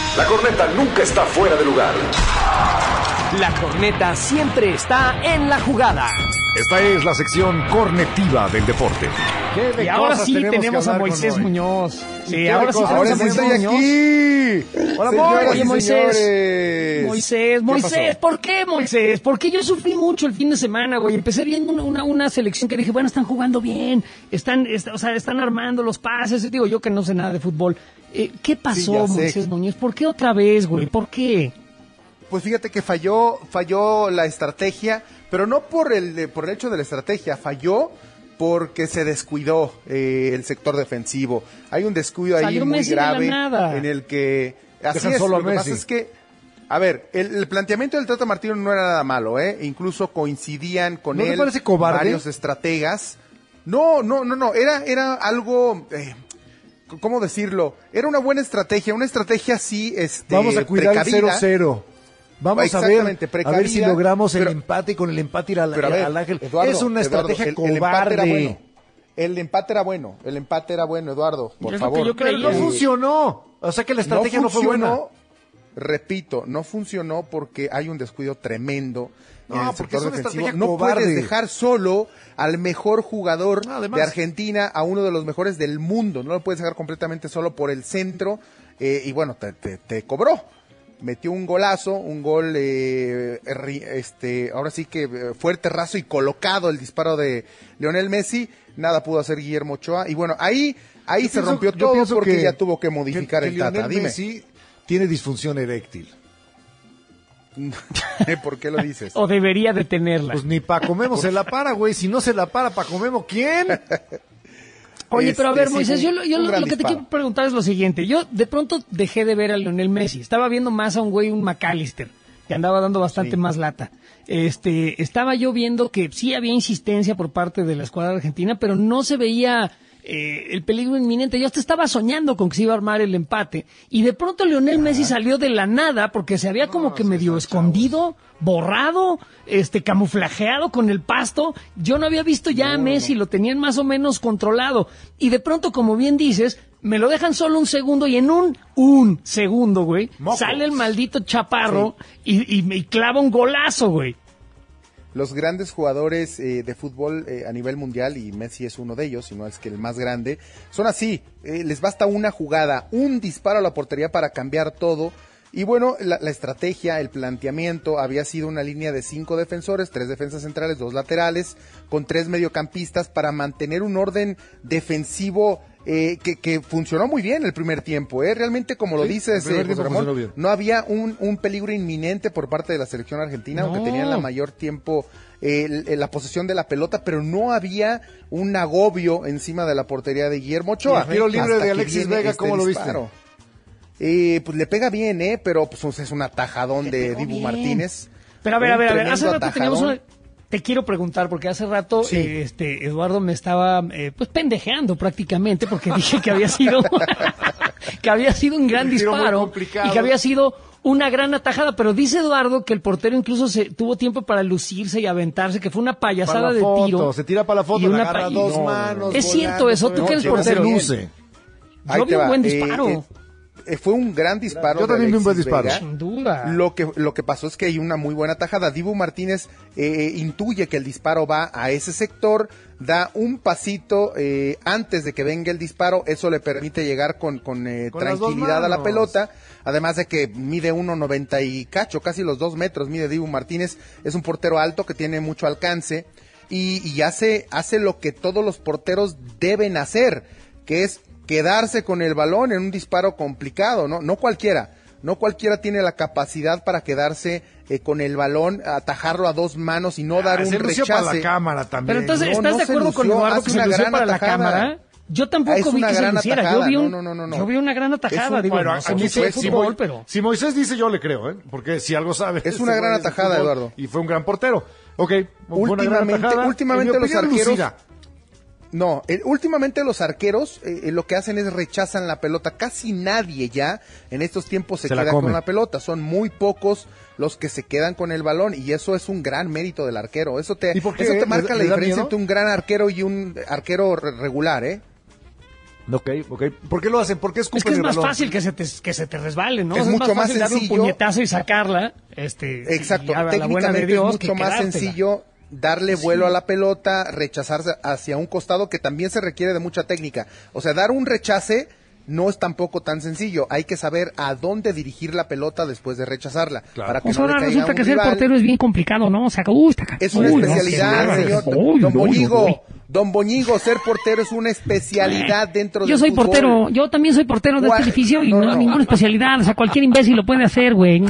La corneta nunca está fuera de lugar. La corneta siempre está en la jugada. Esta es la sección cornetiva del deporte. Y ahora sí tenemos a Moisés Muñoz. Sí, ahora sí tenemos a Moisés Muñoz. Hola, Oye, Moisés, ¿por qué, Moisés? Porque yo sufrí mucho el fin de semana, güey. Empecé viendo una selección que dije, bueno, están jugando bien, están armando los pases. Digo, yo que no sé nada de fútbol. ¿Qué pasó, Moisés Muñoz? ¿Por qué otra vez, güey? ¿Por qué? Pues fíjate que falló la estrategia, pero no por el hecho de la estrategia, falló porque se descuidó el sector defensivo. Hay un descuido ahí muy grave en el que así es. Lo que pasa es que, a ver, el planteamiento del Tata Martino no era nada malo, incluso coincidían con él varios estrategas. No, era algo, ¿cómo decirlo? Era una buena estrategia así, vamos a cuidar precavida. el 0-0. Vamos a ver si logramos el empate y con el empate ir al Ángel. Eduardo, es una estrategia cobarde. El empate era bueno, Eduardo, por favor. Pero no funcionó. O sea que la estrategia no fue buena. Repito, no funcionó porque hay un descuido tremendo en el sector defensivo. No puedes dejar solo al mejor jugador de Argentina, a uno de los mejores del mundo. No lo puedes dejar completamente solo por el centro. Y bueno, te cobró. Metió un golazo, un gol, ahora sí que fuerte, raso y colocado el disparo de Lionel Messi. Nada pudo hacer Guillermo Ochoa. Y bueno, ahí se rompió todo porque ya tuvo que modificar el Tata. Lionel Messi tiene disfunción eréctil. ¿Por qué lo dices? O debería de tenerla. Pues ni pa' Comemos se la para, güey. Si no se la para pa' Comemos, ¿quién? Oye, pero a ver, Moisés, yo lo que te quiero preguntar es lo siguiente. Yo de pronto dejé de ver a Lionel Messi. Estaba viendo más a un McAllister, que andaba dando bastante más lata. Estaba yo viendo que sí había insistencia por parte de la escuadra argentina, pero no se veía el peligro inminente. Yo hasta estaba soñando con que se iba a armar el empate. Y de pronto Lionel Messi salió de la nada porque se había como que medio escondido, borrado, camuflajeado con el pasto. Yo no había visto ya a Messi, lo tenían más o menos controlado. Y de pronto, como bien dices, me lo dejan solo un segundo y en un segundo, güey, sale el maldito chaparro y clava un golazo, güey. Los grandes jugadores de fútbol a nivel mundial, y Messi es uno de ellos, si no es que el más grande, son así, les basta una jugada, un disparo a la portería para cambiar todo. Y bueno, la estrategia, el planteamiento había sido una línea de 5 defensores, 3 defensas centrales, 2 laterales, con 3 mediocampistas para mantener un orden defensivo que funcionó muy bien el primer tiempo. Realmente, como lo dices, José Ramón, no había un peligro inminente por parte de la selección argentina, aunque tenían la mayor tiempo la posesión de la pelota, pero no había un agobio encima de la portería de Guillermo Ochoa. El tiro libre de Alexis Vega, ¿cómo lo viste? Pues le pega bien, pero pues es un atajadón de Dibu Martínez. Pero a ver, hace rato teníamos una... Te quiero preguntar, porque hace rato Eduardo me estaba pues pendejeando prácticamente, porque dije que había sido que había sido un gran disparo y que había sido una gran atajada, pero dice Eduardo que el portero incluso tuvo tiempo para lucirse y aventarse, que fue una payasada de tiro. Se tira para la foto, le agarra dos manos. Es cierto eso, tú que eres portero. Yo vi un buen disparo. Fue un gran disparo. Yo también vi un buen disparo. Sin duda. Lo que pasó es que hay una muy buena tajada. Dibu Martínez intuye que el disparo va a ese sector, da un pasito antes de que venga el disparo. Eso le permite llegar con tranquilidad a la pelota. Además de que mide 1.90 y cacho, casi los 2 metros mide Dibu Martínez. Es un portero alto que tiene mucho alcance y hace lo que todos los porteros deben hacer, que es quedarse con el balón en un disparo complicado, no cualquiera tiene la capacidad para quedarse con el balón, atajarlo a 2 manos y no dar un rechace. Para la cámara también. Pero entonces, ¿estás de acuerdo con Eduardo que se lució para la cámara? Yo tampoco vi que se luciera, yo vi una gran atajada, pero... Si Moisés dice, yo le creo, porque si algo sabe... Es una gran atajada, Eduardo. Y fue un gran portero. Ok, últimamente los arqueros... últimamente los arqueros lo que hacen es rechazan la pelota. Casi nadie ya en estos tiempos se queda con la pelota. Son muy pocos los que se quedan con el balón y eso es un gran mérito del arquero. Eso te marca la diferencia entre un gran arquero y un arquero regular, Ok. ¿Por qué lo hacen? ¿Por qué escupen Es que es el más balón? fácil que se te resbale, ¿no? Es mucho más fácil darle un sencillo. puñetazo y sacarla. Exacto. Y a la buena de Técnicamente Dios, es mucho más sencillo darle vuelo a la pelota, rechazarse hacia un costado, que también se requiere de mucha técnica. O sea, dar un rechace no es tampoco tan sencillo. Hay que saber a dónde dirigir la pelota después de rechazarla. Claro. Para que Pues no ahora le caiga resulta a un que ser rival. portero es bien complicado, ¿no? O sea, Es una especialidad, señor. Don Boñigo, ser portero es una especialidad dentro del Yo soy fútbol. portero, yo también soy portero de este edificio y no ninguna especialidad. O sea, cualquier imbécil lo puede hacer, güey.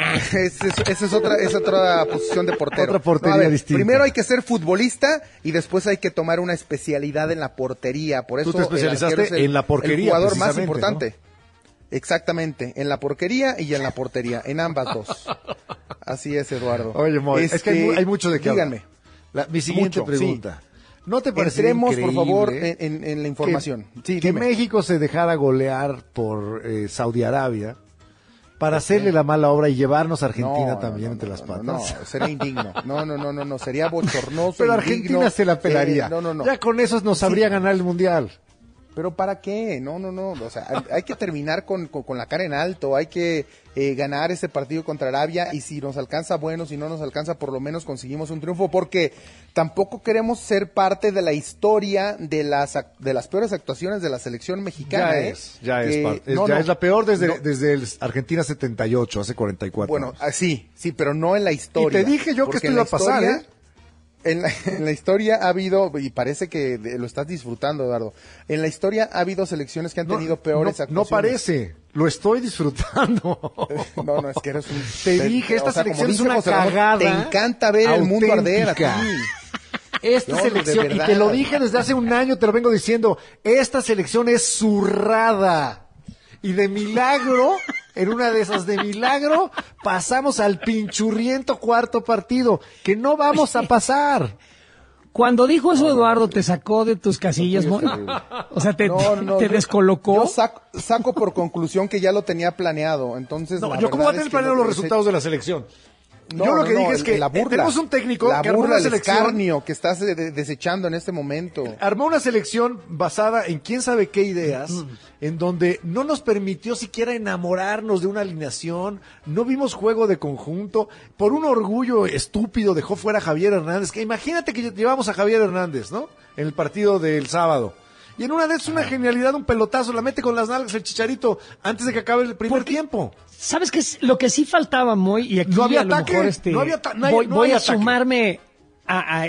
Esa es otra posición de portero. Otra portería distinta. Primero hay que ser futbolista y después hay que tomar una especialidad en la portería. Por eso Tú te especializaste es en la porquería, el jugador más precisamente, importante. ¿No? Exactamente, en la porquería y en la portería, en ambas dos. Así es, Eduardo. Oye, Moy, es que hay mucho de qué hablar. Díganme. Mi siguiente pregunta. Sí. ¿No te parece Entremos, increíble, por favor, en la información? Que México se dejara golear por Saudi Arabia para hacerle la mala obra y llevarnos a Argentina también entre las patas? No, sería indigno. No, sería bochornoso. Pero indigno. Argentina se la pelaría. Ya con eso nos sabría ganar el Mundial. ¿Pero para qué? No. O sea, hay que terminar con la cara en alto. Hay que ganar ese partido contra Arabia. Y si nos alcanza, bueno. Si no nos alcanza, por lo menos conseguimos un triunfo. Porque tampoco queremos ser parte de la historia de las peores actuaciones de la selección mexicana. Ya es la peor desde el Argentina 78, hace 44 Bueno, años. Sí, pero no en la historia. Y te dije yo que esto iba a pasar, ¿eh? En la historia ha habido, y parece que lo estás disfrutando, Eduardo, en la historia ha habido selecciones que han tenido peores actuaciones. No parece, lo estoy disfrutando. No, es que eres un... Te dije, esta selección es una cagada. Te encanta ver el mundo arder a ti. Esta selección, y te lo dije desde hace un año, te lo vengo diciendo, esta selección es zurrada. Y de milagro, en una de esas de milagro, pasamos al pinchurriento cuarto partido, que no vamos a pasar. Cuando dijo eso Eduardo, ¿te sacó de tus casillas, Moy? O sea, te descolocó. Yo saco por conclusión que ya lo tenía planeado, entonces... yo cómo voy a tener planeado los resultados de la selección. Yo lo que dije es que tenemos un técnico que armó una selección, el escarnio que estás desechando en este momento. Armó una selección basada en quién sabe qué ideas, en donde no nos permitió siquiera enamorarnos de una alineación, no vimos juego de conjunto, por un orgullo estúpido dejó fuera a Javier Hernández, que imagínate que llevamos a Javier Hernández, ¿no? En el partido del sábado. Y en una de esas una genialidad, un pelotazo, la mete con las nalgas el Chicharito antes de que acabe el primer tiempo. ¿Sabes qué es lo que sí faltaba, Moy? Y aquí no había a lo ataque, mejor voy a sumarme a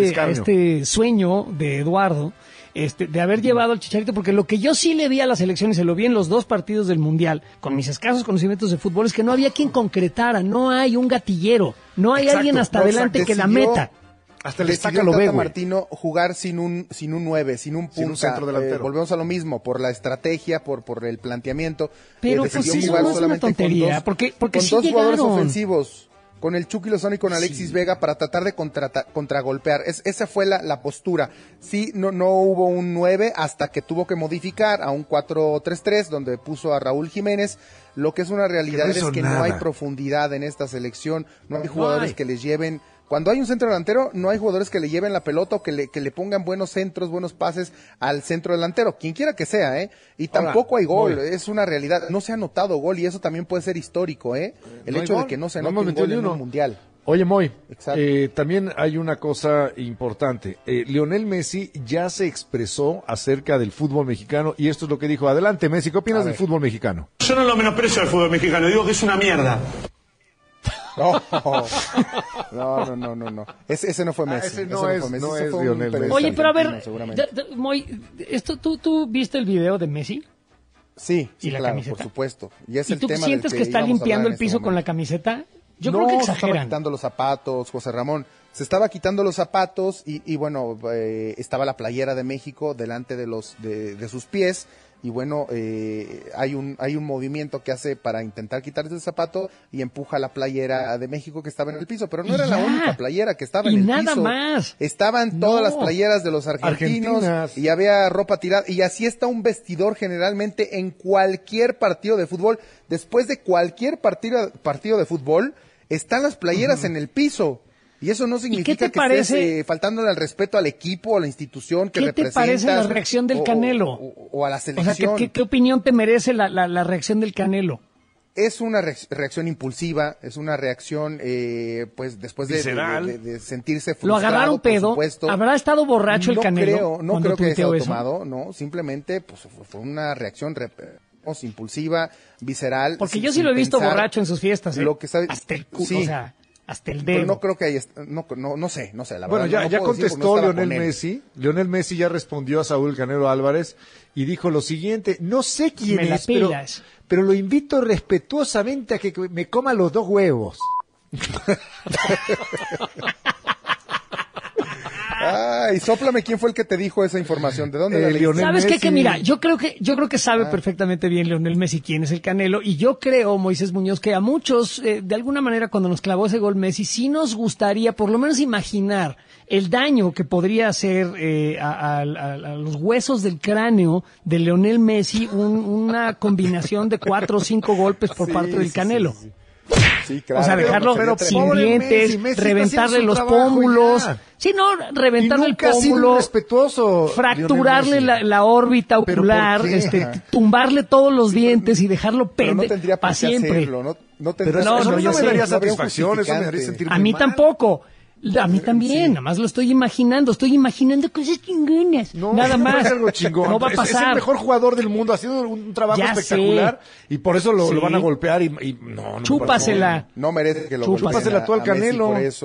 este sueño de Eduardo, de haber llevado al Chicharito, porque lo que yo sí le vi a la selección, y se lo vi en los dos partidos del Mundial, con mis escasos conocimientos de fútbol, es que no había quien concretara, no hay un gatillero, no hay alguien hasta adelante que la meta. Hasta le saca lo ve, güey. Martino jugar sin un 9, sin un punta. Sin un centro delantero. Volvemos a lo mismo, por la estrategia, por el planteamiento. Pero pues sí, no es una tontería, porque con sí dos llegaron. jugadores ofensivos, con el Chucky Lozano y con Alexis Vega, para tratar de contragolpear. Esa fue la postura. Sí, no hubo un 9 hasta que tuvo que modificar a un 4-3-3, donde puso a Raúl Jiménez. Lo que es una realidad es que no hay profundidad en esta selección, no hay jugadores que les lleven... Cuando hay un centro delantero, no hay jugadores que le lleven la pelota o que le pongan buenos centros, buenos pases al centro delantero, quien quiera que sea, Y tampoco hay gol, es una realidad. No se ha anotado gol y eso también puede ser histórico, El hecho de que no se anote un gol en un mundial. Oye, Moy, también hay una cosa importante. Lionel Messi ya se expresó acerca del fútbol mexicano y esto es lo que dijo. Adelante, Messi, ¿qué opinas del fútbol mexicano? Yo no lo menosprecio al fútbol mexicano, digo que es una mierda. No. Ese no fue Messi. Ese no es Lionel Messi. Oye, pero a ver, Moy, ¿tú viste el video de Messi? Sí, la claro, camiseta? Por supuesto. ¿Y tú sientes que está limpiando el piso con la camiseta? Yo creo que exageran. Se estaba quitando los zapatos, José Ramón. Se estaba quitando los zapatos y bueno, estaba la playera de México delante de sus pies. Y bueno, hay un movimiento que hace para intentar quitarse el zapato y empuja la playera de México que estaba en el piso, pero no era la única playera que estaba en el piso. Y nada más. Estaban todas las playeras de los argentinos y había ropa tirada y así está un vestidor generalmente en cualquier partido de fútbol. Después de cualquier partido de fútbol están las playeras en el piso. Y eso no significa que parece? estés faltándole al respeto al equipo, a la institución que representas. ¿Qué te parece la reacción del Canelo? O a la selección. O sea, ¿qué opinión te merece la reacción del Canelo? Es una reacción impulsiva, es una reacción, pues, después de sentirse frustrado. ¿Lo agarraron pedo? Por supuesto. ¿Habrá estado borracho el Canelo? No creo que haya estado tomado, no. Simplemente, pues, fue una reacción impulsiva, visceral. Porque yo sí lo he visto borracho en sus fiestas, ¿eh? Lo que sabe, hasta el culo, sí. o sea, hasta el dedo. Pero no creo que haya, no sé, la bueno, verdad. ya contestó Lionel Messi. Lionel Messi ya respondió a Saúl Canelo Álvarez y dijo lo siguiente: no sé quién es, pero lo invito respetuosamente a que me coma los 2 huevos. Ay, sóplame, ¿quién fue el que te dijo esa información? ¿De dónde la leíste? ¿Sabes qué? Que mira, yo creo que sabe perfectamente bien Lionel Messi quién es el Canelo, y yo creo, Moisés Muñoz, que a muchos, de alguna manera, cuando nos clavó ese gol Messi, sí nos gustaría por lo menos imaginar el daño que podría hacer a los huesos del cráneo de Lionel Messi una combinación de 4 o 5 golpes por parte del Canelo. Sí, claro. O sea, dejarlo sin dientes, Messi reventarle los pómulos. Sí, no, reventarle el pómulo, fracturarle la órbita ocular, tumbarle todos los dientes y dejarlo para siempre. No me daría satisfacción, eso me haría sentir muy a mí mal. Tampoco. A mí también, nada más lo estoy imaginando cosas chingonas, nada más. No es algo chingón. No va a pasar. Es el mejor jugador del mundo, ha sido un trabajo espectacular y por eso lo van a golpear y no. Chúpasela. No merece que lo golpeen. Chúpasela tú al Canelo. Por eso.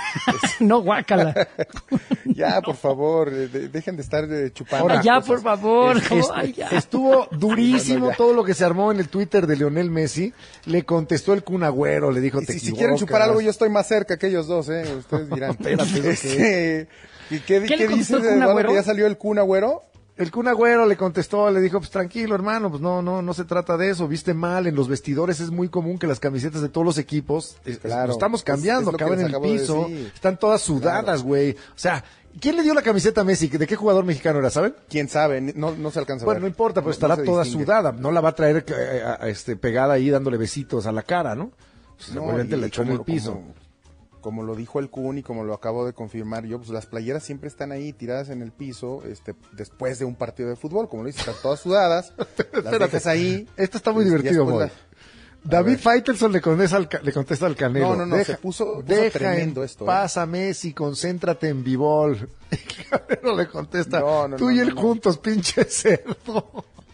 No, guácala. Ya, por favor, dejen de estar chupando. Ahora, ya, por favor. Estuvo durísimo todo lo que se armó en el Twitter de Lionel Messi. Le contestó el Kun Agüero, le dijo, si quieren chupar algo, yo estoy más cerca que ellos dos, ustedes dirán. Espérate, ¿Qué dices, Eduardo, que ya salió el Kun Agüero? El Kun Agüero le contestó, le dijo, pues tranquilo, hermano, pues no se trata de eso, viste mal, en los vestidores es muy común que las camisetas de todos los equipos, lo estamos cambiando, acaban en el piso, están todas sudadas, güey. O sea, ¿quién le dio la camiseta a Messi? ¿De qué jugador mexicano era, saben? ¿Quién sabe? No se alcanza a ver. Bueno, no importa, pero estará toda sudada, no la va a traer pegada ahí dándole besitos a la cara, ¿no? Seguramente la echó en el piso. Como lo dijo el Kun y como lo acabo de confirmar yo, pues las playeras siempre están ahí tiradas en el piso, después de un partido de fútbol, como lo dices, están todas sudadas, las dejas ahí. Esto está muy divertido, Moy. David Faitelson le contesta al Canelo. No, se puso tremendo esto. Pasa Messi, concéntrate en b-ball. El Canelo le contesta, tú y él juntos, pinche cerdo.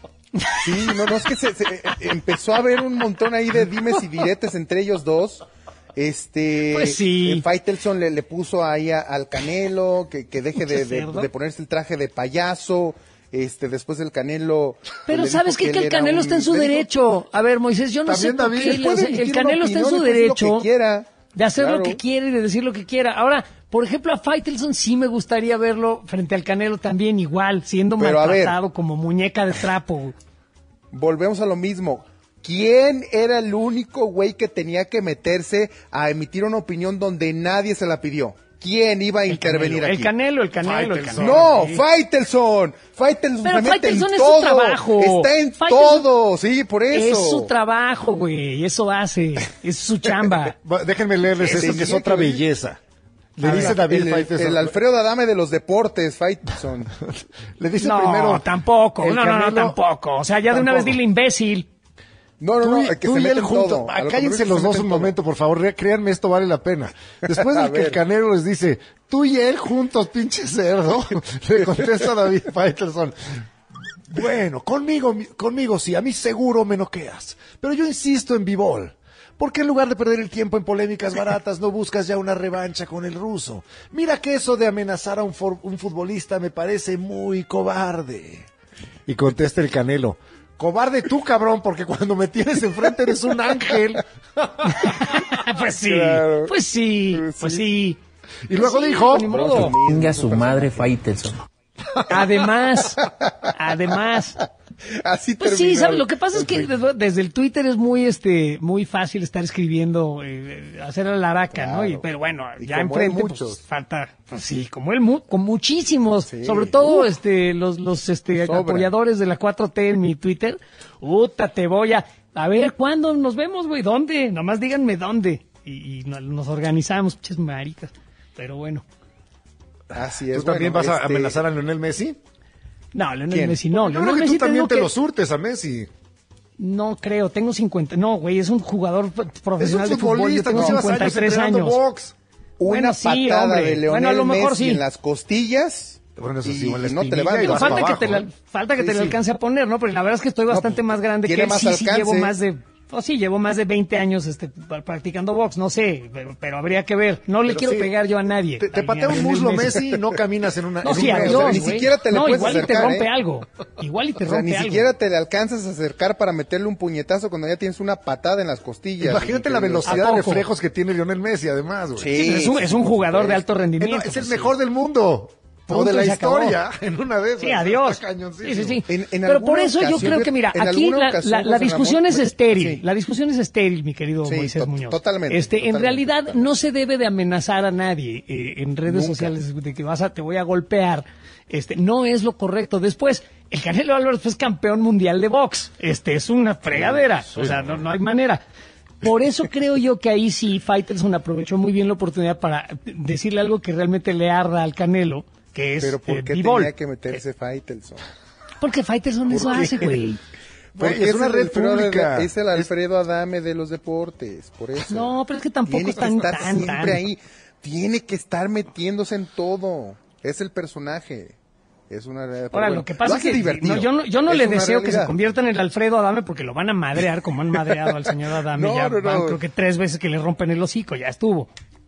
Sí, es que se empezó a haber un montón ahí de dimes y diretes entre ellos dos. Pues sí. Faitelson le puso ahí al Canelo que deje de ponerse el traje de payaso. Después del Canelo. Pero sabes que el Canelo está en su derecho. A ver, Moisés, yo no sé por qué el Canelo está en su derecho de hacer lo que quiere y de decir lo que quiera. Ahora, por ejemplo, a Faitelson sí me gustaría verlo frente al Canelo también igual, siendo maltratado como muñeca de trapo. Volvemos a lo mismo. ¿Quién era el único güey que tenía que meterse a emitir una opinión donde nadie se la pidió? ¿Quién iba a intervenir aquí? El Canelo. No, Faitelson. Faitelson pero se mete en es todo. Su trabajo. Está en todo, sí, por eso. Es su trabajo, güey. Eso hace. Es su chamba. Déjenme leerles esto, que es otra belleza. Le dice David Faitelson. El Alfredo Adame de los deportes, Faitelson. Le dice primero. Tampoco. No, tampoco. O sea, ya de una vez dile imbécil. No, que tú se y él meten juntos. todo. Cállense los dos un momento, por favor. Créanme, esto vale la pena. Después de que el Canelo les dice, tú y él juntos, pinche cerdo, le contesta David Faitelson. Bueno, conmigo sí, a mí seguro me noqueas. Pero yo insisto en b-ball. ¿Por qué en lugar de perder el tiempo en polémicas baratas no buscas ya una revancha con el ruso? Mira que eso de amenazar a un futbolista me parece muy cobarde. Y contesta el Canelo. Cobarde tú, cabrón, porque cuando me tienes enfrente eres un ángel. Pues sí, claro. pues sí. Y luego dijo... Venga su madre Faitelson. Además. Así pues terminó. sí, ¿sabes? Lo que pasa es que desde el Twitter es muy fácil estar escribiendo, hacer la laraca, claro. ¿no? Pero bueno, y ya enfrente pues, falta, pues sí, como él, con muchísimos, sí. sobre todo los apoyadores de la 4T en mi Twitter. Te voy a ver cuándo nos vemos, güey, ¿dónde? Nomás díganme dónde. Y nos organizamos, pinches maricas. pero bueno. Así es. ¿Tú también vas a amenazar a Lionel Messi? No, Lionel Messi no. Yo creo que tú también te lo surtes a Messi. No creo, tengo 50. No, güey, es un jugador profesional de fútbol. Yo tengo 53 años. Box. Una patada de Lionel Messi en las costillas. Bueno, eso sí, y no te levantas. Falta que te lo alcance a poner, ¿no? Pero la verdad es que estoy bastante más grande que él. Sí, llevo más de 20 años practicando box, no sé, pero habría que ver. No le quiero pegar yo a nadie. Te patea un muslo Messi y no caminas en una... No, sí, adiós, ni siquiera te le puedes igual acercar, y te rompe algo. Igual y te rompe ni algo. Ni siquiera te le alcanzas a acercar para meterle un puñetazo cuando ya tienes una patada en las costillas. Imagínate la velocidad de reflejos que tiene Lionel Messi, además, güey. Sí, es un jugador de alto rendimiento. Es el mejor del mundo. O de la historia, en una de esas. Sí, adiós. Sí. Pero por eso yo creo que, mira, aquí la discusión es estéril. Sí. La discusión es estéril, mi querido Moisés Muñoz. Totalmente. En realidad no se debe de amenazar a nadie en redes sociales de que te voy a golpear. No es lo correcto. Después, el Canelo Álvarez fue campeón mundial de box. Es una fregadera. O sea, no hay manera. Por eso creo yo que ahí sí Faitelson aprovechó muy bien la oportunidad para decirle algo que realmente le arda al Canelo. Que es pero ¿por qué tenía que meterse Faitelson? Porque Faitelson eso hace, güey. Porque es una red pública. Es el Alfredo Adame de los deportes, por eso. No, pero es que tampoco es tan siempre ahí. Tiene que estar metiéndose en todo. Es el personaje. Es una realidad. Ahora, lo que pasa es que yo no le deseo que se convierta en el Alfredo Adame porque lo van a madrear como han madreado al señor Adame. Creo que 3 veces que le rompen el hocico, ya estuvo.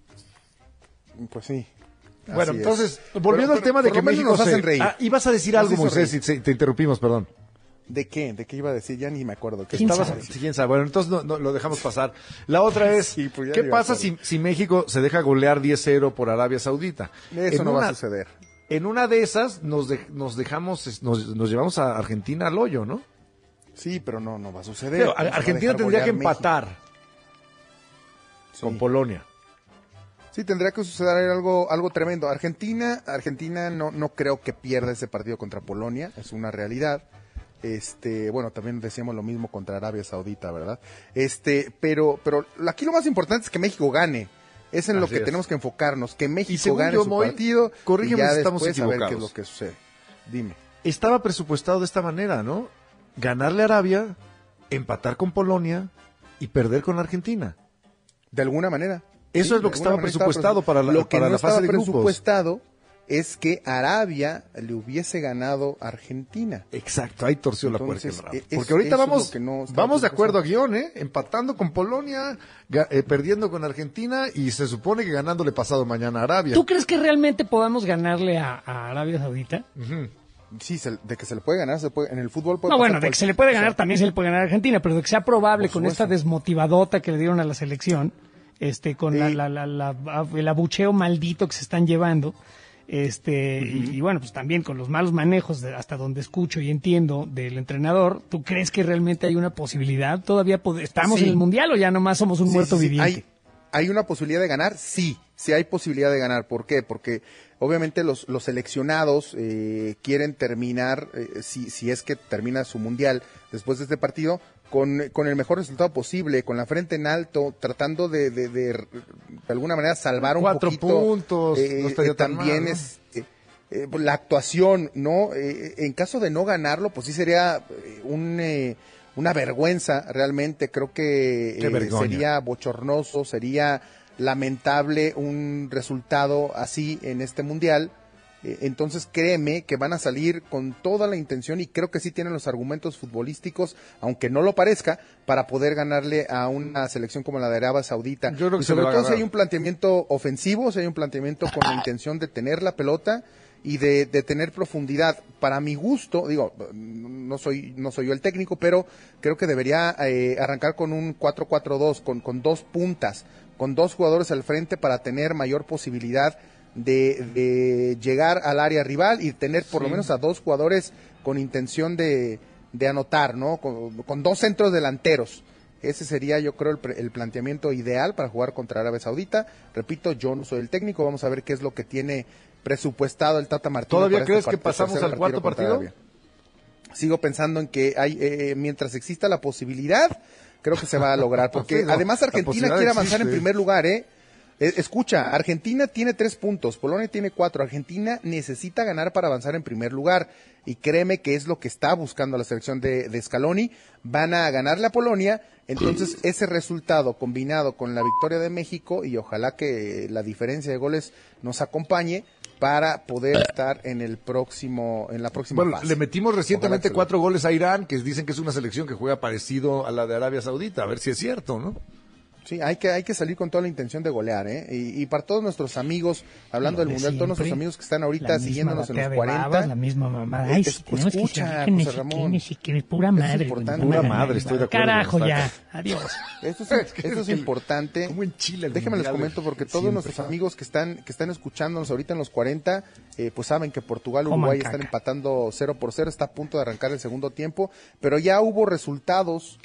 Pues sí. Bueno, entonces, volviendo al tema de que México nos hacen reír. Ibas a decir algo, Moisés, si te interrumpimos, perdón. ¿De qué? ¿De qué iba a decir? Ya ni me acuerdo. ¿Quién sabe? Bueno, entonces no, lo dejamos pasar. La otra es, pues ¿qué pasa si México se deja golear 10-0 por Arabia Saudita? Eso no va a suceder. En una de esas nos llevamos a Argentina al hoyo, ¿no? Sí, pero no va a suceder. Pero Argentina tendría que empatar con Polonia. Sí, tendría que suceder algo tremendo. Argentina no creo que pierda ese partido contra Polonia, es una realidad. Bueno, también decíamos lo mismo contra Arabia Saudita, ¿verdad? Pero aquí lo más importante es que México gane. Es en lo que tenemos que enfocarnos, que México gane su partido. Corrígeme y ya si estamos después equivocados. A ver qué es lo que sucede. Dime. Estaba presupuestado de esta manera, ¿no? Ganarle a Arabia, empatar con Polonia y perder con Argentina. De alguna manera. Eso es lo que estaba presupuestado para la fase de grupos. Lo que no estaba presupuestado es que Arabia le hubiese ganado a Argentina. Exacto, ahí torció la puerta. Porque ahorita vamos de acuerdo a guión, empatando con Polonia, perdiendo con Argentina y se supone que ganándole pasado mañana a Arabia. ¿Tú crees que realmente podamos ganarle a Arabia Saudita? Uh-huh. Sí, de que se le puede ganar, en el fútbol puede. No, bueno, de que se le puede ganar también se le puede ganar a Argentina, pero de que sea probable con esta desmotivadota que le dieron a la selección. Con el abucheo maldito que se están llevando, y bueno, pues también con los malos manejos hasta donde escucho y entiendo del entrenador. ¿Tú crees que realmente hay una posibilidad? ¿Todavía estamos en el Mundial o ya nomás somos un muerto viviente? ¿Hay una posibilidad de ganar? Sí hay posibilidad de ganar. ¿Por qué? Porque obviamente los seleccionados quieren terminar, si es que termina su Mundial después de este partido, con el mejor resultado posible, con la frente en alto, tratando de alguna manera salvar un 4 poquito. 4 puntos, no estaría tan también mal, ¿no? La actuación, ¿no? En caso de no ganarlo, pues sí sería una vergüenza, realmente. Creo que sería bochornoso, sería lamentable un resultado así en este Mundial. Entonces créeme que van a salir con toda la intención y creo que sí tienen los argumentos futbolísticos, aunque no lo parezca, para poder ganarle a una selección como la de Arabia Saudita. Yo creo que y sobre todo si hay un planteamiento ofensivo, si hay un planteamiento con la intención de tener la pelota y de tener profundidad. Para mi gusto, digo, no soy yo el técnico, pero creo que debería arrancar con un 4-4-2, con 2 puntas, con 2 jugadores al frente para tener mayor posibilidad de llegar al área rival y tener por lo menos a 2 jugadores con intención de anotar, ¿no? Con 2 centros delanteros. Ese sería, yo creo, el planteamiento ideal para jugar contra Arabia Saudita. Repito, yo no soy el técnico, vamos a ver qué es lo que tiene presupuestado el Tata Martino. ¿Todavía crees que pasamos al cuarto partido? Sigo pensando en que mientras exista la posibilidad, creo que se va a lograr, porque además Argentina quiere avanzar en primer lugar, Escucha, Argentina tiene 3 puntos, Polonia tiene 4. Argentina necesita ganar para avanzar en primer lugar. Y créeme que es lo que está buscando la selección de Scaloni. Van a ganarle a Polonia. Entonces, ese resultado combinado con la victoria de México, y ojalá que la diferencia de goles nos acompañe para poder estar en la próxima fase. Le metimos recientemente 4 goles a Irán, que dicen que es una selección que juega parecido a la de Arabia Saudita. A ver si es cierto, ¿no? Sí, hay que salir con toda la intención de golear, ¿eh? Y para todos nuestros amigos, hablando del Mundial, todos nuestros amigos que están ahorita siguiéndonos en los 40. Babas, la misma mamá. Ay, sí, escucha, José Ramón. Pura madre. Pura madre, estoy de acuerdo. Carajo, ya. Adiós. Esto es importante. Como en Chile. Déjenme les comento, porque todos nuestros amigos que están escuchándonos ahorita en los 40, pues saben que Portugal, Uruguay están empatando 0-0, está a punto de arrancar el segundo tiempo, pero ya hubo resultados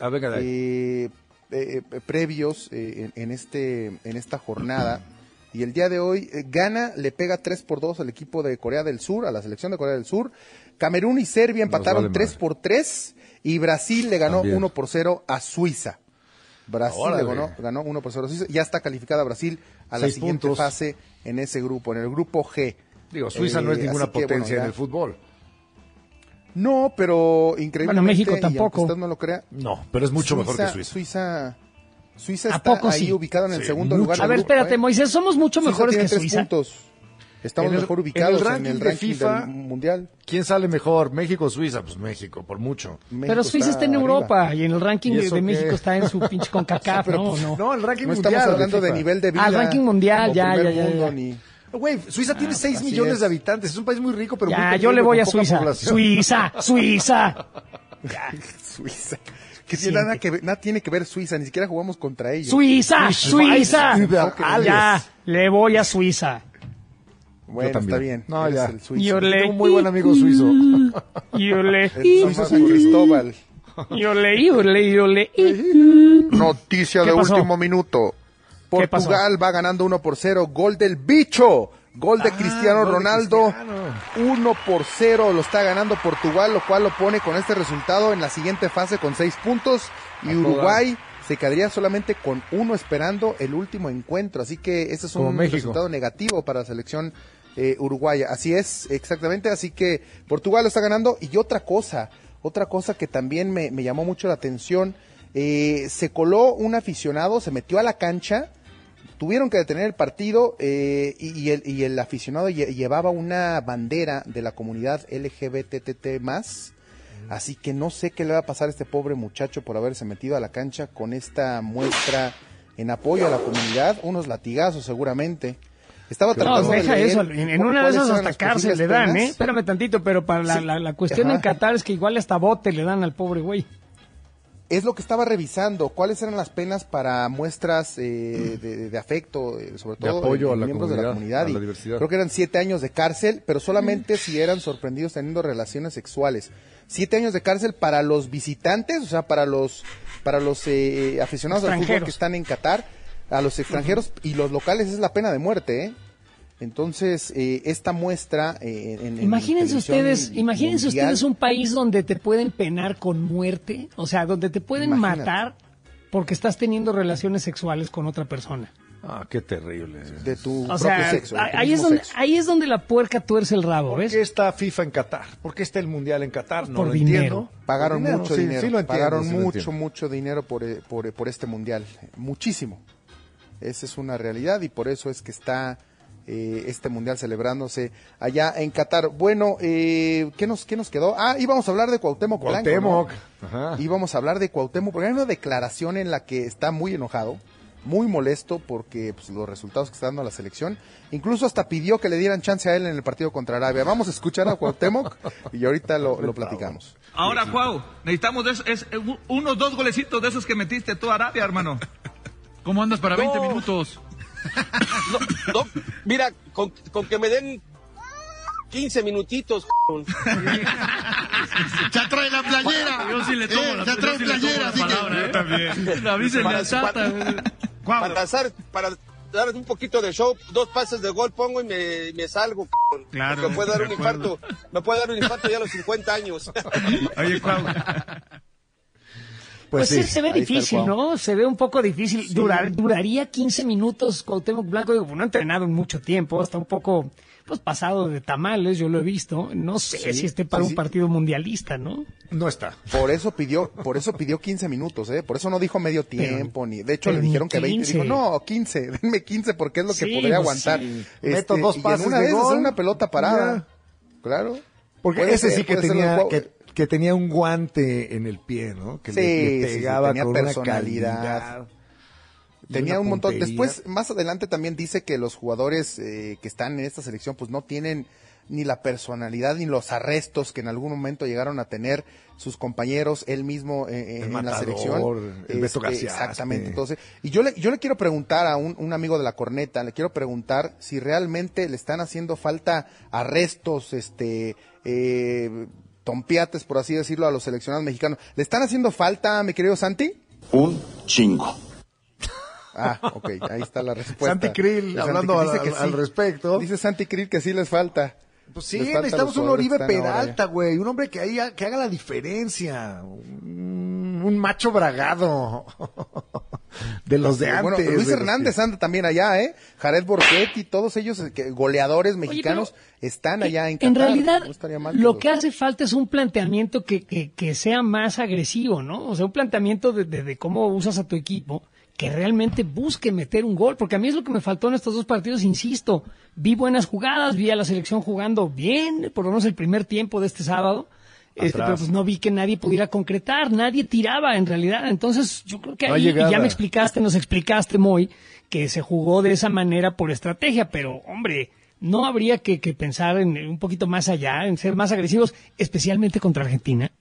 previos en esta jornada, y el día de hoy Ghana le pega 3-2 al equipo de Corea del Sur, a la selección de Corea del Sur. Camerún y Serbia empataron 3-3, y Brasil le ganó 1-0 a Suiza. Brasil ganó 1-0 a Suiza. Ya está calificada Brasil a la siguiente fase en ese grupo, en el grupo G. Digo, Suiza no es ninguna potencia en el fútbol. No, pero increíblemente, bueno, México tampoco. Usted no lo crea. No, pero es mucho mejor que Suiza. Suiza está ahí ubicado en el segundo lugar. A ver, espérate, Moisés, somos mucho mejores que Suiza. Puntos. Estamos mejor ubicados en el ranking FIFA, del mundial. ¿Quién sale mejor, México o Suiza? Pues México, por mucho. Pero Suiza está en Europa y en el ranking de México está en su pinche CONCACAF, No, el ranking mundial. No estamos hablando de nivel de vida. El ranking mundial, ya. Güey, Suiza tiene 6 millones de habitantes, es un país muy rico, pero muy yo le voy a Suiza. Suiza. Que nada tiene que ver Suiza, ni siquiera jugamos contra ellos. Suiza. Ya, le voy a Suiza. Bueno, está bien. No, ya. El suizo. Yo le... Tengo un muy buen amigo suizo. El suizo San Cristóbal. Yo le... Noticia de último minuto. Portugal va ganando 1-0. Gol del bicho. Gol de Cristiano Ronaldo. 1-0 lo está ganando Portugal, lo cual lo pone con este resultado en la siguiente fase con 6 puntos. Y Uruguay se quedaría solamente con 1 esperando el último encuentro. Así que ese es un resultado negativo para la selección uruguaya. Así es, exactamente. Así que Portugal lo está ganando. Y otra cosa que también me llamó mucho la atención. Se coló un aficionado, se metió a la cancha. Tuvieron que detener el partido y el aficionado llevaba una bandera de la comunidad LGBTT+. Así que no sé qué le va a pasar a este pobre muchacho por haberse metido a la cancha con esta muestra en apoyo a la comunidad. Unos latigazos seguramente. Estaba tratando deja de leer eso. En una de esas hasta cárcel le dan, ¿eh? Espérame tantito, pero para la cuestión en Qatar es que igual hasta bote le dan al pobre güey. Es lo que estaba revisando, cuáles eran las penas para muestras de afecto, sobre todo de apoyo a la miembros de la comunidad. A la diversidad. Creo que eran 7 años de cárcel, pero solamente si eran sorprendidos teniendo relaciones sexuales. 7 años de cárcel para los visitantes, o sea, para los aficionados al fútbol que están en Qatar, a los extranjeros y los locales es la pena de muerte, ¿eh? Entonces, esta muestra imagínense ustedes un país donde te pueden penar con muerte, o sea, donde te pueden matar porque estás teniendo relaciones sexuales con otra persona. Ah, qué terrible. De tu propio sexo. Ahí es donde la puerca tuerce el rabo, ¿ves? ¿Por qué está FIFA en Qatar? ¿Por qué está el Mundial en Qatar? No lo entiendo. Pagaron mucho dinero. Sí, lo entiendo, pagaron mucho dinero por este Mundial. Muchísimo. Esa es una realidad y por eso es que está este Mundial celebrándose allá en Qatar. Bueno, ¿qué nos quedó? Íbamos a hablar de Cuauhtémoc Blanco, ¿no? Íbamos a hablar de Cuauhtémoc, porque hay una declaración en la que está muy enojado, muy molesto porque pues, los resultados que está dando la selección. Incluso hasta pidió que le dieran chance a él en el partido contra Arabia. Vamos a escuchar a Cuauhtémoc y ahorita lo platicamos. Ahora, Cuau, necesitamos unos 2 golecitos de esos que metiste tú a Arabia, hermano. ¿Cómo andas para 20 minutos? No, mira, con que me den 15 minutitos. Ya trae la playera. Yo sí le tomo la palabra, también. Avísenle al Tata. Para dar un poquito de show, 2 pases de gol pongo y me salgo. Claro. Me puede dar un infarto. Me puede dar un infarto ya a los 50 años. Oye, Cuau. Pues sí, se ve ahí está difícil, el ¿no? Se ve un poco difícil. Sí. Duraría 15 minutos Cuauhtémoc Blanco, digo, no ha entrenado en mucho tiempo, está un poco pues pasado de tamales, yo lo he visto. No sé si esté para un partido mundialista, ¿no? No está. Por eso pidió 15 minutos, ¿eh? Por eso no dijo medio tiempo, de hecho le dijeron que 20, dijo, no, 15, denme 15 porque es lo que podría aguantar. Sí. Meto 2 pases y en una de vez gol, es una pelota parada. Claro. Porque ese sí que tenía que tenía un guante en el pie, ¿no? Que le pegaba tenía con personalidad. Tenía un montón. Después, más adelante también dice que los jugadores que están en esta selección pues no tienen ni la personalidad ni los arrestos que en algún momento llegaron a tener sus compañeros, él mismo en Matador, la selección. El Beto García. Exactamente. Entonces, y yo le quiero preguntar a un amigo de la corneta, le quiero preguntar si realmente le están haciendo falta arrestos, tompiates, por así decirlo, a los seleccionados mexicanos. ¿Le están haciendo falta, mi querido Santi? Un chingo. Ok, ahí está la respuesta. Santi Krill, hablando al respecto. Dice Santi Krill que sí les falta. Pues sí, necesitamos un Oribe Peralta, güey, un hombre que haga la diferencia, un macho bragado de los de antes. Bueno, Luis Hernández anda también allá, Jared Borghetti, todos ellos goleadores mexicanos están allá en Qatar. En realidad, no lo que hace falta es un planteamiento que sea más agresivo, ¿no? O sea, un planteamiento de cómo usas a tu equipo, que realmente busque meter un gol, porque a mí es lo que me faltó en estos 2 partidos, insisto, vi buenas jugadas, vi a la selección jugando bien, por lo menos el primer tiempo de este sábado, pero pues no vi que nadie pudiera concretar, nadie tiraba en realidad, entonces yo creo que ahí, y ya nos explicaste, Moy, que se jugó de esa manera por estrategia, pero hombre, no habría que pensar en un poquito más allá, en ser más agresivos, especialmente contra Argentina.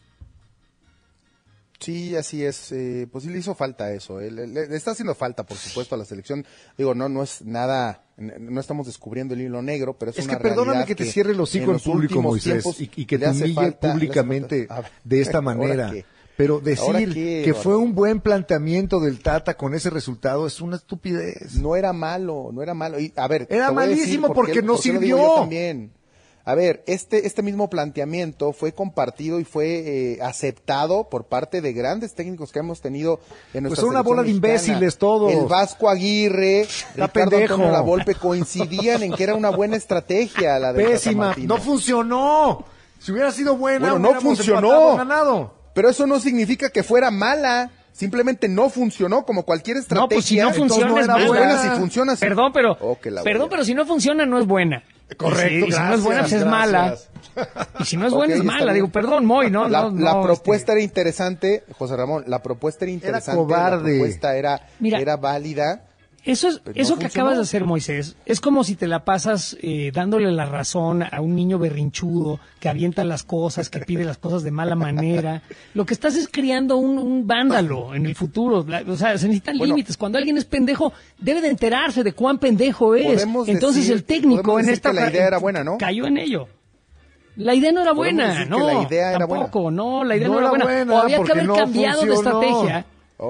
Sí, así es, pues sí le hizo falta eso, le está haciendo falta, por supuesto, a la selección, digo, no es nada, no estamos descubriendo el hilo negro, pero es una realidad. Perdóname que te cierre el hocico en público, Moisés, y que te humille públicamente de esta manera, pero decir que fue un buen planteamiento del Tata con ese resultado es una estupidez. No era malo, y, a ver, era malísimo porque no sirvió. También. A ver, este mismo planteamiento fue compartido y fue aceptado por parte de grandes técnicos que hemos tenido en nuestra selección. Pues son una bola de imbéciles todos. El Vasco Aguirre, Ricardo Antonio Lavolpe coincidían en que era una buena estrategia la de Pésima, no funcionó. Si hubiera sido buena, bueno, no funcionó. Ganado. Pero eso no significa que fuera mala. Simplemente no funcionó como cualquier estrategia. No, pues si no funciona es buena. Si funciona, Perdón, pero si no funciona no es buena. Correcto. Y si no es buena, pues es mala. Y si no es buena, es mala. Digo, perdón, Moy, ¿no? La propuesta era interesante, José Ramón. La propuesta era interesante. Era cobarde. La propuesta era válida. Eso que acabas de hacer, Moisés, es como si te la pasas dándole la razón a un niño berrinchudo que avienta las cosas, que pide las cosas de mala manera. Lo que estás es criando un vándalo en el futuro. O sea, se necesitan límites. Cuando alguien es pendejo, debe de enterarse de cuán pendejo es. Entonces el técnico en esta la idea era buena, ¿no? Cayó en ello. La idea no era buena, no. La idea era tampoco, buena. No, la idea no era buena. O había que haber cambiado de estrategia.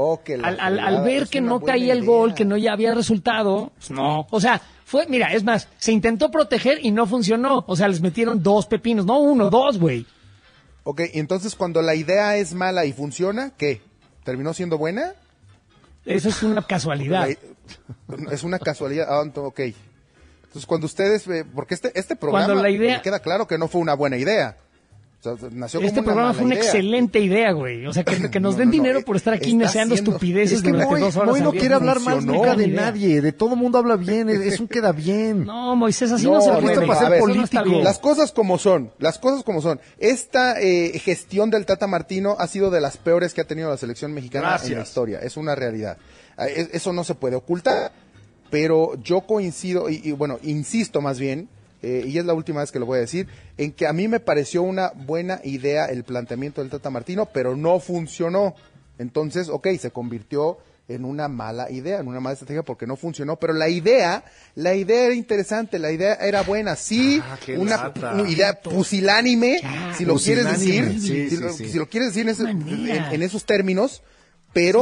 Al ver que no caía el gol, que no ya había resultado, pues no. O sea, mira, es más, se intentó proteger y no funcionó. O sea, les metieron 2 pepinos, no 1, 2, güey. Ok, y entonces cuando la idea es mala y funciona, ¿qué? ¿Terminó siendo buena? Eso es una casualidad. Es una casualidad, ok. Entonces cuando ustedes, porque este programa, me queda claro que no fue una buena idea. O sea, nació este programa fue una excelente idea, güey. O sea, que nos den dinero por estar aquí deseando estupideces durante 2 horas. Moy no quiere hablar más nunca de nadie. De todo mundo habla bien. Es un queda bien. No, Moisés, así no se puede. Para ser político. Las cosas como son. Esta gestión del Tata Martino ha sido de las peores que ha tenido la selección mexicana en la historia. Es una realidad. Eso no se puede ocultar. Pero yo coincido, y bueno, insisto más bien, y es la última vez que lo voy a decir, en que a mí me pareció una buena idea el planteamiento del Tata Martino, pero no funcionó. Entonces, se convirtió en una mala idea, en una mala estrategia porque no funcionó, pero la idea era interesante, la idea era buena, sí, una idea pusilánime, si lo quieres decir, si lo quieres decir en esos términos, pero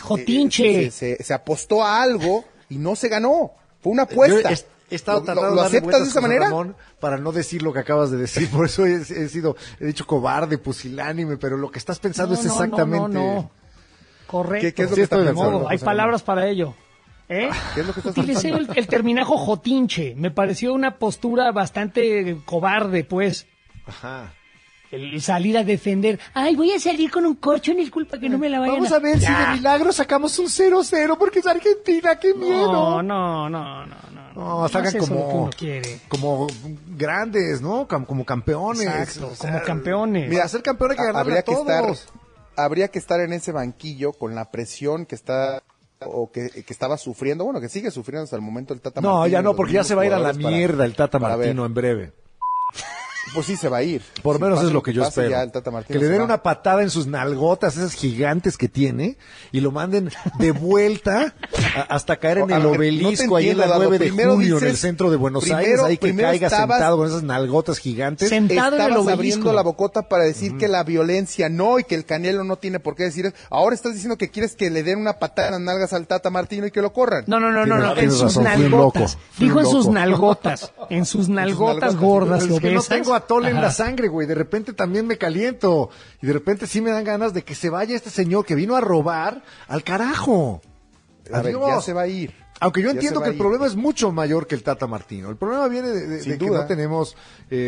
se apostó a algo y no se ganó, fue una apuesta. He estado tratando ¿Lo de darle aceptas de esa manera? Ramón, para no decir lo que acabas de decir, por eso he dicho cobarde, pusilánime, pero lo que estás pensando es exactamente... Correcto. ¿Qué es lo que está pensando? Hay palabras para ello. ¿Qué es lo que estás Utilicé pensando? el terminajo jotinche. Me pareció una postura bastante cobarde, pues. Ajá. El salir a defender. Ay, voy a salir con un corcho en el culpa que no me la vayan Vamos a ver si de milagro sacamos un 0-0 porque es Argentina, qué miedo. No, sacan es eso lo que uno quiere. como grandes, ¿no? Como campeones. Exacto, como campeones. Mira, ser campeón hay que ganarle a todos. Habría que estar en ese banquillo con la presión que está o que estaba sufriendo, bueno, que sigue sufriendo hasta el momento el Tata Martino. No, ya no, porque ya se va a ir a la jugadores mierda el Tata para Martino ver. en breve. Pues sí, se va a ir. Por Si menos pasa es lo que yo pase, espero. ya el Tata Martino Que le se den va. una patada en sus nalgotas, esas gigantes que tiene, y lo manden de vuelta hasta caer en A el ver, obelisco no te ahí en la entiendo, 9 de Primero junio, en el dices- centro de Buenos Aires, ahí que primero caiga estabas- sentado con esas nalgotas gigantes. Sentado en el Estabas obelisco. abriendo la bocota para decir que la violencia no y que el Canelo no tiene por qué decir eso. Ahora estás diciendo que quieres que le den una patada en las nalgas al Tata Martino y que lo corran. No, en Tienes sus razón, fui un nalgotas. loco, fui Dijo un en sus loco. nalgotas. En sus nalgotas gordas y Es que no obesas. tengo atole en Ajá. la sangre, güey. De repente también me caliento. Y de repente sí me dan ganas de que se vaya este señor que vino a robar al carajo. A ver, Adiós. ya se va a ir. Aunque yo Ya entiendo se va que a el ir. problema es mucho mayor que el Tata Martino. El problema viene de Sin que duda. no tenemos...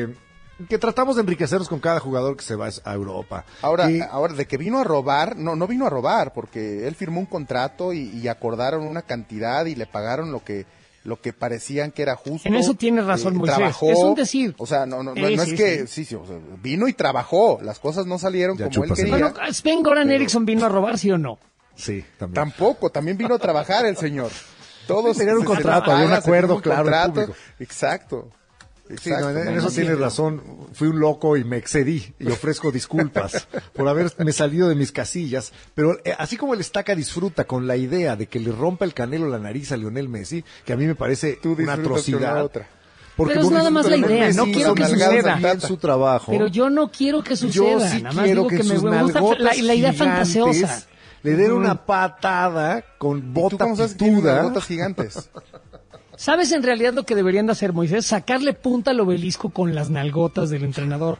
que tratamos de enriquecernos con cada jugador que se va a Europa. Ahora, Y- ahora de que vino a robar, no vino a robar, porque él firmó un contrato y acordaron una cantidad y le pagaron lo que parecían que era justo. En eso tienes razón, Moisés. Trabajó, Es un decir. O sea, no Sí, es sí, que, sí, o sea, vino y trabajó, las cosas no salieron Ya como él chúpasela. quería. Bueno, Sven Goran Eriksson vino a robar, ¿sí o no? Sí, también. Tampoco, también vino a trabajar el señor. Todos Sí, tenían un se les contrato, había un paga, se acuerdo firma un claro en contrato. público. Exacto. Sí, no, en eso Sí. tienes razón. Fui un loco y me excedí y ofrezco disculpas por haberme salido de mis casillas. Pero así como el Estaca disfruta con la idea de que le rompa el Canelo la nariz a Lionel Messi, que a mí me parece Tú una disfrutas con la atrocidad. otra. Porque Pero es nada más la Lionel idea, Messi no quiero hizo que nalgadas suceda. bien su trabajo. Pero yo no quiero que suceda. Yo sí nada más quiero digo que, que en me sus gusta nalgotas la idea gigantes fantasiosa. le den una patada con ¿Tú bota cómo sabes que tiene pituda. nalgotas gigantes? ¿Sabes en realidad lo que deberían de hacer, Moisés? Sacarle punta al obelisco con las nalgotas del entrenador.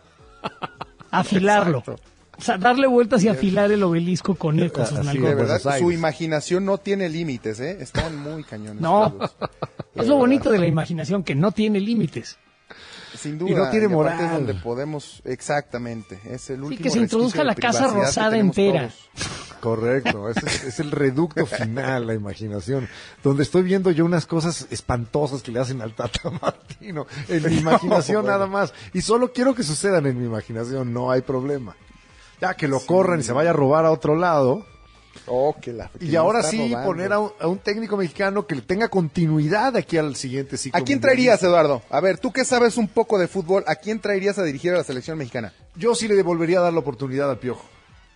Afilarlo. O sea, darle vueltas y afilar el obelisco con él, con sus Así De nalgotas. verdad, Buenos Aires. su imaginación no tiene límites, ¿eh? Están muy cañones. No, todos. es lo bonito de la imaginación, que no tiene límites. Sin duda. Y no tiene aparte moral. es donde podemos, exactamente, es el Sí, último que se introduzca resquicio la de Casa privacidad que Rosada tenemos entera. todos. Correcto, es el reducto final, la imaginación, donde estoy viendo yo unas cosas espantosas que le hacen al Tata Martino, en mi imaginación bueno. nada más, y solo quiero que sucedan en mi imaginación, no hay problema. Ya que lo corran y se vaya a robar a otro lado, Oh, que y ahora está sí robando. poner a un técnico mexicano que le tenga continuidad aquí al siguiente ciclo. ¿A quién traerías, Eduardo? A ver, tú que sabes un poco de fútbol, ¿a quién traerías a dirigir a la selección mexicana? Yo sí le devolvería a dar la oportunidad al Piojo.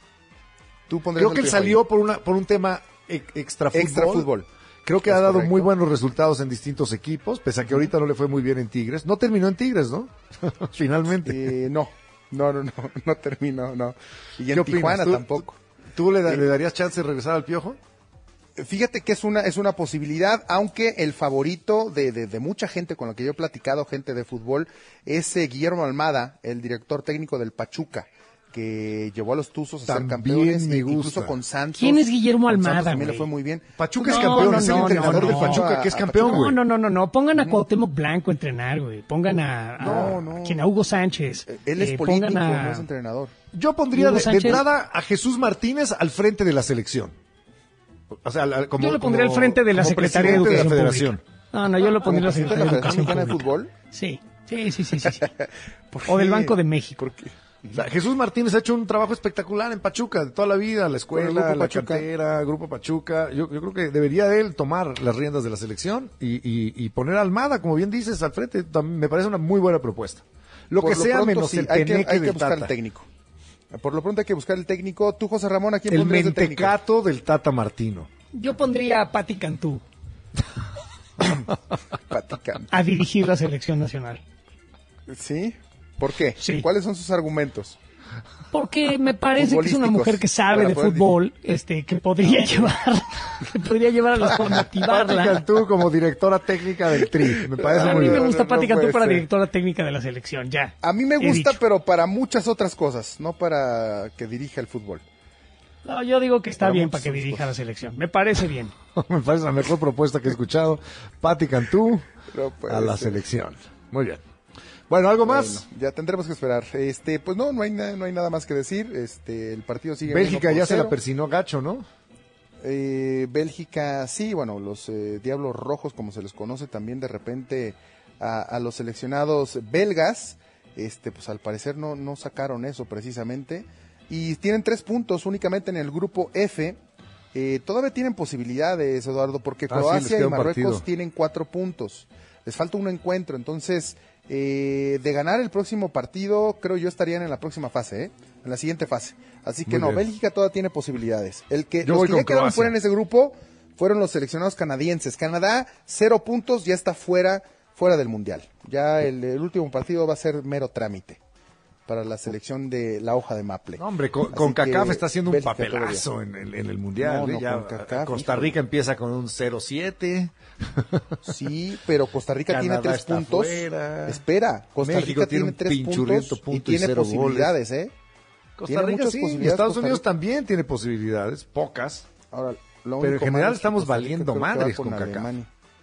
Tú pondrías Creo que al él Piojo salió por un tema extra fútbol. Extra fútbol. Creo que Es ha dado correcto. muy buenos resultados en distintos equipos, pese a que ahorita no le fue muy bien en Tigres. No terminó en Tigres, ¿no? Finalmente. No terminó, no. Y ¿Qué en opinas? Tijuana ¿Tú- tampoco. ¿Tú le darías chance de regresar al Piojo? Fíjate que es una posibilidad, aunque el favorito de mucha gente con la que yo he platicado, gente de fútbol, es Guillermo Almada, el director técnico del Pachuca, que llevó a los Tuzos a ser También campeones, me incluso gusta. con Santos. ¿Quién es Guillermo Con Almada, Santos también le güey? fue muy bien. Pachuca es No, campeón, no, es el no, entrenador no, de no. Pachuca que es campeón, güey. No. Pongan a Cuauhtémoc Blanco a entrenar, güey. Pongan a Hugo Sánchez. Él es Pongan político, a- no es entrenador. Yo pondría Hugo de Sánchez. entrada a Jesús Martínez al frente de la selección. O sea, como, Yo lo pondría al frente de la como Secretaría de presidente Educación la Federación. Pública. No, yo lo pondría en la ¿Presidente de Secretaría la de Federación Educación Mexicana de Pública. Fútbol? Sí. ¿Por O del qué? Banco de México. ¿Por qué? O sea, Jesús Martínez ha hecho un trabajo espectacular en Pachuca de toda la vida, la Con el escuela, Grupo la Pachuca. cantera, Grupo Pachuca. Yo creo que debería él tomar las riendas de la selección y poner a Almada, como bien dices, al frente. También me parece una muy buena propuesta. Lo Por que sea pronto, menos sí, el hay peneque que del buscar Tata. el técnico. Por lo pronto hay que buscar el técnico. Tú, José Ramón, ¿a quién El pondrías de técnico? mentecato del Tata Martino. Yo pondría a Pati Cantú Vaticano. a dirigir la selección nacional. ¿Sí? ¿Por qué? Sí. ¿Cuáles son sus argumentos? Porque me parece que es una Futbolísticos, mujer que sabe para de poder fútbol, que podría llevar a los Pati motivarla. Cantú como directora técnica del Tri. Me parece A muy mí me bien. gusta no Pati Cantú puede para ser. directora técnica de la selección, ya. A mí me He gusta, dicho. pero para muchas otras cosas, no para que dirija el fútbol. No, yo digo que está bien para que dirija la selección. Me parece bien. Me parece la mejor propuesta que he escuchado. Pati Cantú a la selección. Muy bien. Bueno, ¿algo más? Bueno, ya tendremos que esperar. Pues no hay nada más que decir. El partido sigue. Bélgica ya se la persinó gacho, ¿no? Bélgica, sí, bueno, los Diablos Rojos, como se les conoce también de repente a los seleccionados belgas, pues al parecer no sacaron eso precisamente. Y tienen 3 puntos únicamente en el grupo F. Todavía tienen posibilidades, Eduardo, porque Croacia y Marruecos tienen 4 puntos. Les falta un encuentro, entonces de ganar el próximo partido, creo yo estarían en la próxima fase, en la siguiente fase. Así que Bélgica todavía tiene posibilidades. Los que ya quedaron fuera en ese grupo fueron los seleccionados canadienses. Canadá, 0 puntos, ya está fuera del Mundial. Ya el último partido va a ser mero trámite para la selección de la hoja de Maple. No, hombre, con CACAF está haciendo un papelazo en el Mundial. Costa Rica empieza con un 0-7. Sí, pero Costa Rica tiene 3 puntos. Fuera. Espera, Costa México Rica tiene 3 puntos y tiene posibilidades, goles. Costa Rica sí, y Estados Unidos también tiene posibilidades, pocas. Ahora, pero en general estamos valiendo madres con CACAF.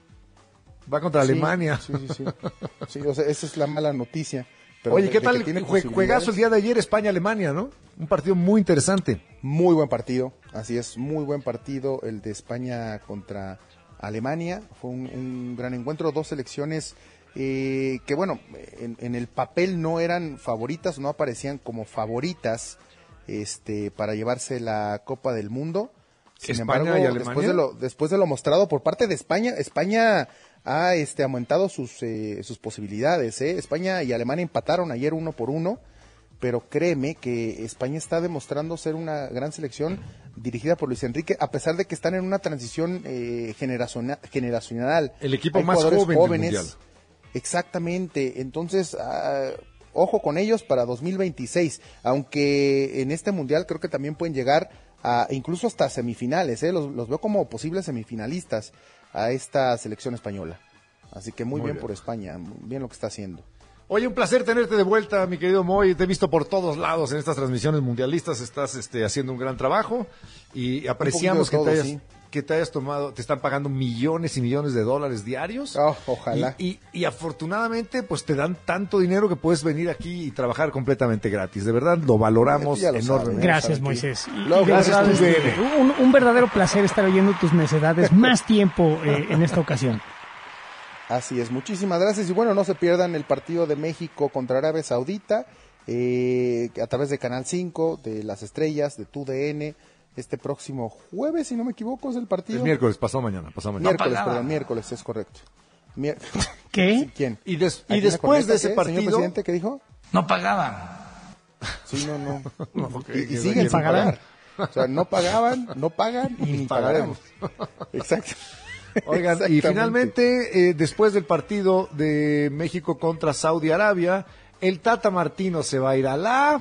Va contra Alemania. Sí, o sea, esa es la mala noticia. Pero oye, ¿qué tal el juegazo el día de ayer España-Alemania, no? Un partido muy interesante. Muy buen partido, así es, muy buen partido el de España contra Alemania. Fue un gran encuentro, 2 selecciones que bueno, en el papel no eran favoritas, no aparecían como favoritas para llevarse la Copa del Mundo. Sin embargo, después de lo mostrado por parte de España ha aumentado sus posibilidades. España y Alemania empataron ayer 1-1, pero créeme que España está demostrando ser una gran selección dirigida por Luis Enrique, a pesar de que están en una transición generacional. El equipo más joven del Mundial. Exactamente, entonces ojo con ellos para 2026, aunque en este Mundial creo que también pueden llegar incluso hasta semifinales, los veo como posibles semifinalistas a esta selección española. Así que muy bien por España, bien lo que está haciendo. Oye, un placer tenerte de vuelta, mi querido Moy. Te he visto por todos lados en estas transmisiones mundialistas. Estás haciendo un gran trabajo y apreciamos que te hayas tomado. Te están pagando millones y millones de dólares diarios. Ojalá. Y afortunadamente, pues te dan tanto dinero que puedes venir aquí y trabajar completamente gratis. De verdad, lo valoramos enormemente. Gracias, Moisés. Gracias, un verdadero placer estar oyendo tus necedades más tiempo en esta ocasión. Así es, muchísimas gracias. Y bueno, no se pierdan el partido de México contra Arabia Saudita a través de Canal 5, de Las Estrellas, de TUDN. Este próximo jueves, si no me equivoco, es el partido. Es miércoles, pasado mañana. Miércoles, es correcto. ¿Qué? ¿Quién? Y después de ese partido... Señor presidente, ¿qué dijo? No pagaban. Sí, no. Y siguen sin pagar. O sea, no pagaban, no pagan y ni pagaremos. Exacto. Oigan, y finalmente, después del partido de México contra Saudi Arabia, el Tata Martino se va a ir a la...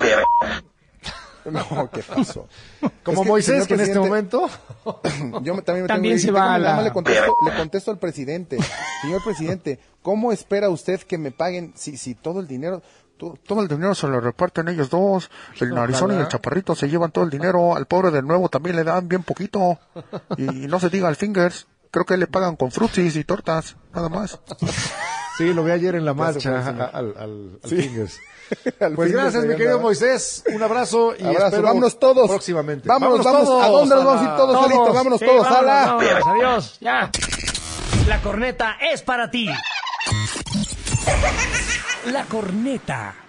No, ¿qué pasó? Como Moisés, que en este momento... Yo también se va a la... Le contesto al presidente. Señor presidente, ¿cómo espera usted que me paguen si todo el dinero... Todo el dinero se lo reparten ellos dos, el narizón y el chaparrito se llevan todo el dinero, al pobre del nuevo también le dan bien poquito, y no se diga al Fingers, creo que le pagan con frutsis y tortas, nada más. Sí, lo vi ayer en la marcha al Fingers. Pues gracias, mi querido Moisés, un abrazo y espero vámonos todos próximamente. Vámonos todos. ¿A dónde nos vamos a ir todos, Solito? Vámonos todos, adiós, ya. La corneta es para ti. La corneta.